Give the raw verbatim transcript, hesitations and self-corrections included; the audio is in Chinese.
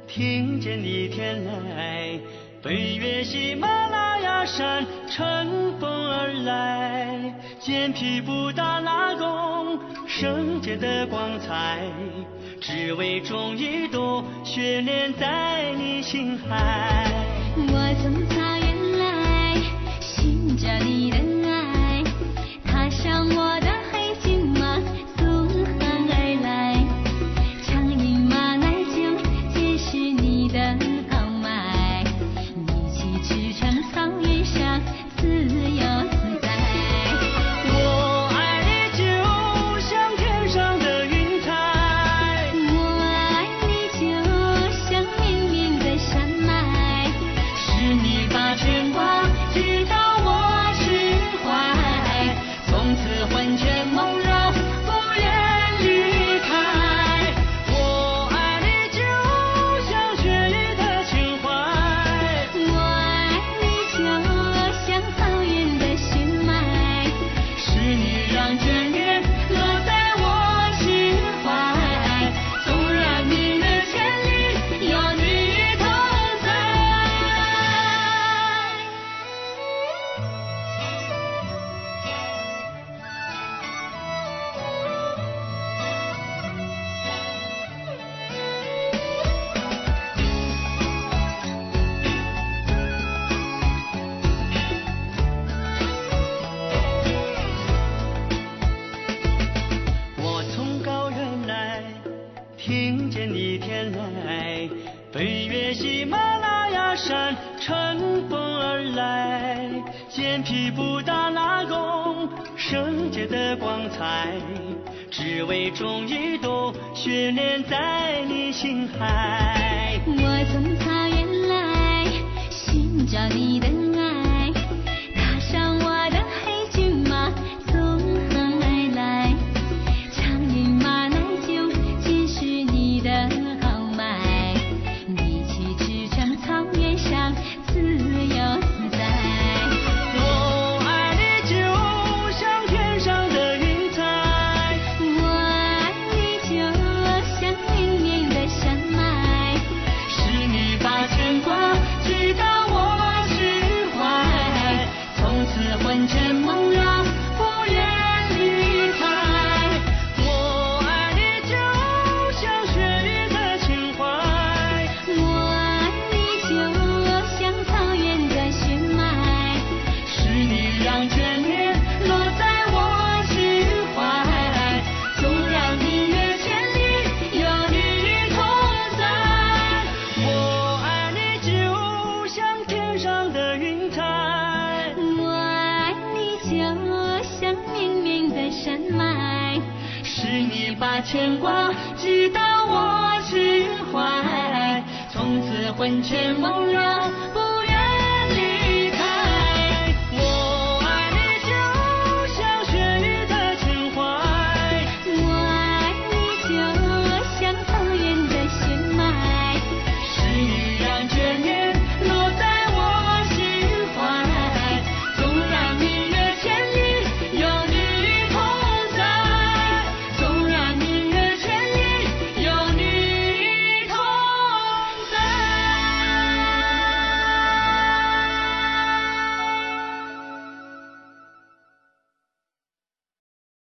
听见你天籁，飞越喜马拉雅山，乘风而来，肩披布达拉宫，圣洁的光彩，只为种一朵雪莲在你心海。 我从草原来，寻找你的爱，踏上我的黑骏马，溯河而来，长饮马奶酒，结识你的豪迈，一起驰骋草原上，自由自在。 我爱你就像天上的云彩， 我爱你就像绵绵的山脉， 是你把牵挂寄到我心怀，从此魂牵梦绕，不愿离开。我爱你就像雪域的情怀， 我爱你就像草原的血脉， 是你让眷恋落在我心怀，纵然明月千里，有你同在。我从高原来，听见你天籁，飞越喜马拉雅山，乘风而来，肩披布达拉宫，圣洁的光彩，只为种一朵雪莲在你心海。 我从草原来，寻找你的爱，踏上我的黑骏马，溯河而来，长饮马奶酒，结识你的豪迈，一起驰骋草原上，自由自在。 我爱你就像天上的云彩， 我爱你就像绵绵的山脉， 是你把牵挂寄到我心怀，从此魂牵梦绕，不愿离开。我爱你就像雪域的情怀， 我爱你就像草原的血脉， 是你让眷恋落在我心怀，纵然明月千里，有你同在。我爱你就像天上的云彩， 我爱你就像绵绵的山脉， 是你把牵挂寄到我心怀，从此魂牵梦绕，不